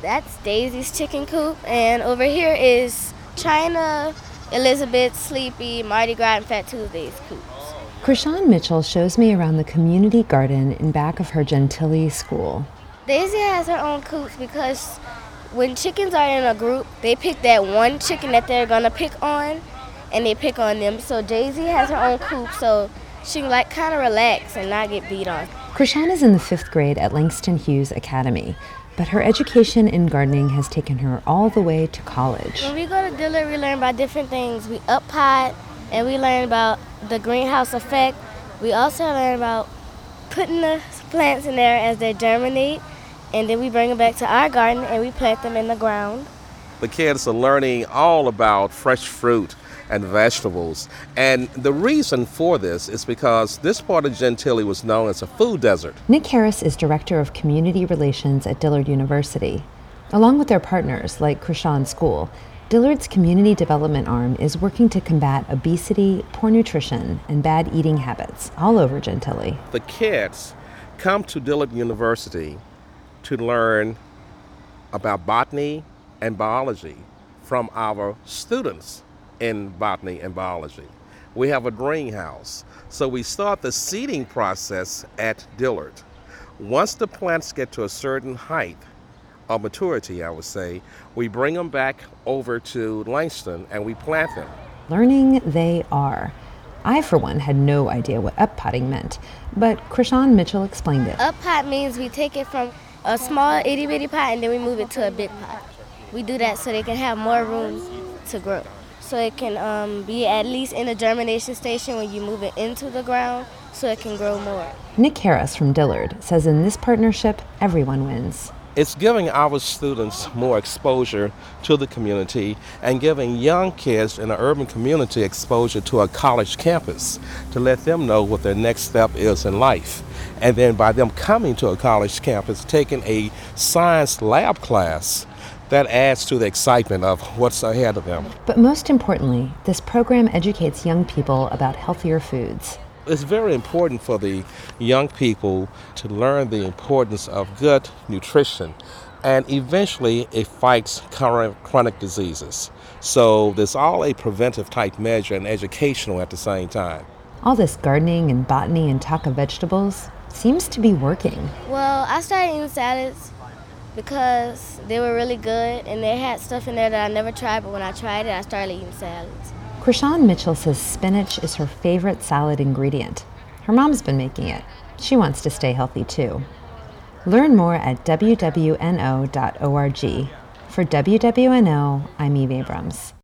That's Daisy's chicken coop, and over here is China, Elizabeth, Sleepy, Mardi Gras, and Fat Tuesday's coops. Krishan Mitchell shows me around the community garden in back of her Gentilly school. Daisy has her own coops because when chickens are in a group, they pick that one chicken that they're gonna pick on, and they pick on them. So Daisy has her own coop, so she can kind of relax and not get beat on. Krishan is in the 5th grade at Langston Hughes Academy, but her education in gardening has taken her all the way to college. When we go to Dillard, we learn about different things. We up pot, and we learn about the greenhouse effect. We also learn about putting the plants in there as they germinate, and then we bring them back to our garden and we plant them in the ground. The kids are learning all about fresh fruit and vegetables. And the reason for this is because this part of Gentilly was known as a food desert. Nick Harris is Director of Community Relations at Dillard University. Along with their partners, like Krishan School, Dillard's community development arm is working to combat obesity, poor nutrition, and bad eating habits all over Gentilly. The kids come to Dillard University to learn about botany and biology from our students in botany and biology. We have a greenhouse, so we start the seeding process at Dillard. Once the plants get to a certain height of maturity, I would say, we bring them back over to Langston and we plant them. Learning they are. I, for one, had no idea what up-potting meant, but Krishan Mitchell explained it. Up pot means we take it from a small itty-bitty pot and then we move it to a big pot. We do that so they can have more room to grow. So it can be at least in a germination station when you move it into the ground so it can grow more. Nick Harris from Dillard says in this partnership, everyone wins. It's giving our students more exposure to the community and giving young kids in an urban community exposure to a college campus to let them know what their next step is in life. And then by them coming to a college campus, taking a science lab class, that adds to the excitement of what's ahead of them. But most importantly, this program educates young people about healthier foods. It's very important for the young people to learn the importance of good nutrition, and eventually it fights chronic diseases. So there's all a preventive type measure and educational at the same time. All this gardening and botany and talk of vegetables seems to be working. Well, I started eating salads because they were really good and they had stuff in there that I never tried, but when I tried it, I started eating salads. Krishan Mitchell says spinach is her favorite salad ingredient. Her mom's been making it. She wants to stay healthy too. Learn more at wwno.org. For WWNO, I'm Eve Abrams.